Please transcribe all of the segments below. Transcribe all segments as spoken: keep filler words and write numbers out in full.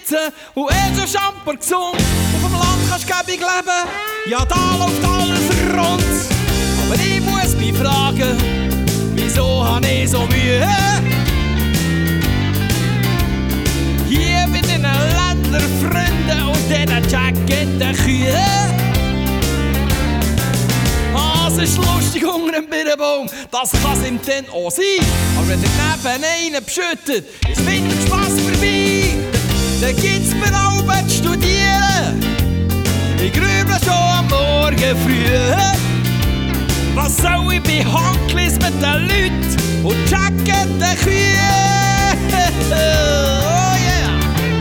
sitzen und eh so Schamper gesund. Auf dem Land kannst du gäbig leben, ja da läuft alles rund. Aber ich muss mich fragen, wieso habe ich so Mühe? Hier bei den Ländlerfreunden und den Jackettenkühen. Ah, es ist lustig unter dem Birnbaum, das kann es im Tent auch sein. Aber wenn ihr neben einen beschüttet, ist weniger Spass vorbei. Dann gibt's mir auch zu studieren. Ich grüble schon am Morgen früh. Was soll ich bei Handlis mit den Leuten und Jackettenkühen? Oh yeah!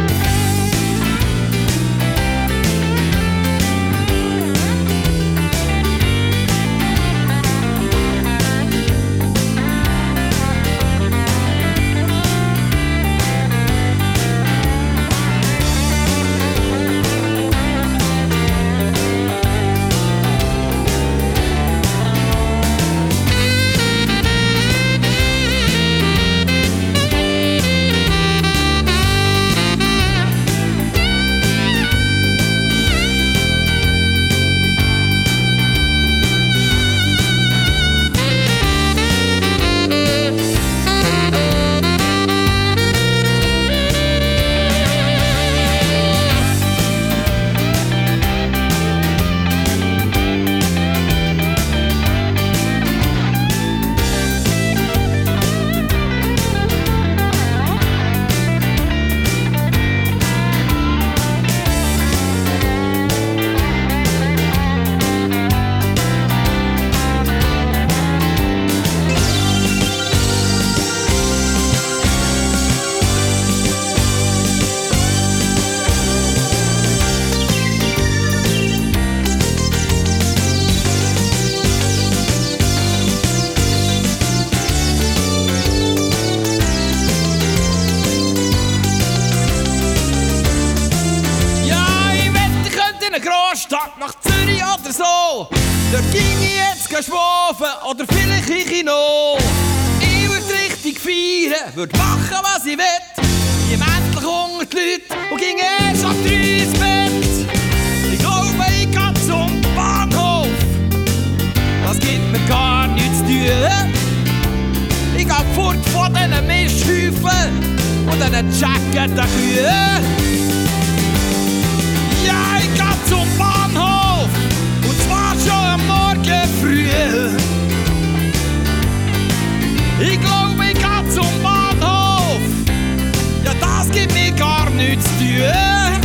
Großstadt nach Zürich oder so. Dort ging ich jetzt schwafen oder vielleicht in Kino. Ich würd richtig feiern, würd machen was ich will. Ich endlich unter die Leute und ging erst ab drei ins Bett. Ich glaube, ich kann zum Bahnhof. Das gibt mir gar nichts zu tun. Ich geh fort von diesen Misthäufen und diesen Jackettenkühen. Ja, ich geh zum Bahnhof und zwar schon am Morgen früh. Ich glaube, ich geh zum Bahnhof. Ja, das gibt mir gar nichts zu tun.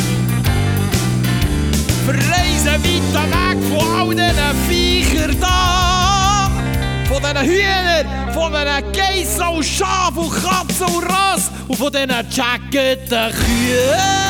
Verreisen weiter weg von all diesen Viechern da. Von diesen Hühnern, von diesen Geissen und Schafen und Katzen und Rass und von diesen Jackettenkühen.